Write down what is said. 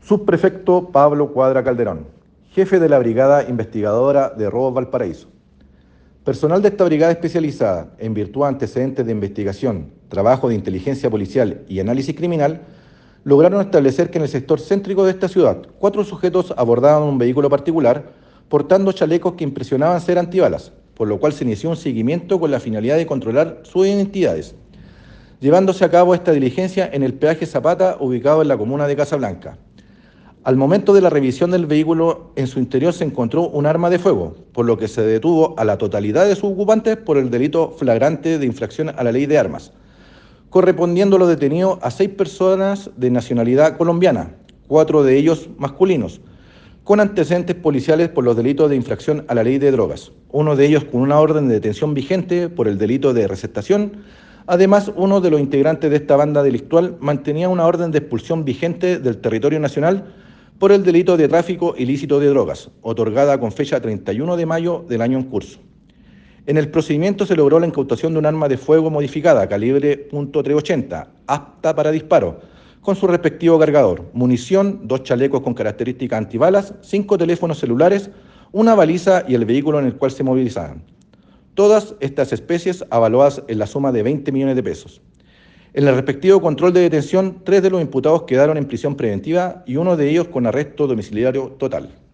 Subprefecto Pablo Cuadra Calderón, jefe de la Brigada Investigadora de Robos Valparaíso. Personal de esta brigada especializada, en virtud de antecedentes de investigación, trabajo de inteligencia policial y análisis criminal, lograron establecer que en el sector céntrico de esta ciudad, 4 sujetos abordaban un vehículo particular portando chalecos que impresionaban ser antibalas, por lo cual se inició un seguimiento con la finalidad de controlar sus identidades, llevándose a cabo esta diligencia en el peaje Zapata, ubicado en la comuna de Casablanca. Al momento de la revisión del vehículo, en su interior se encontró un arma de fuego, por lo que se detuvo a la totalidad de sus ocupantes por el delito flagrante de infracción a la ley de armas, correspondiendo lo detenido a 6 personas de nacionalidad colombiana, 4 de ellos masculinos, con antecedentes policiales por los delitos de infracción a la ley de drogas, uno de ellos con una orden de detención vigente por el delito de receptación. Además, uno de los integrantes de esta banda delictual mantenía una orden de expulsión vigente del territorio nacional por el delito de tráfico ilícito de drogas, otorgada con fecha 31 de mayo del año en curso. En el procedimiento se logró la incautación de un arma de fuego modificada, calibre .380, apta para disparo, con su respectivo cargador, munición, 2 chalecos con características antibalas, 5 teléfonos celulares, una baliza y el vehículo en el cual se movilizaban. Todas estas especies avaluadas en la suma de 20 millones de pesos. En el respectivo control de detención, 3 de los imputados quedaron en prisión preventiva y uno de ellos con arresto domiciliario total.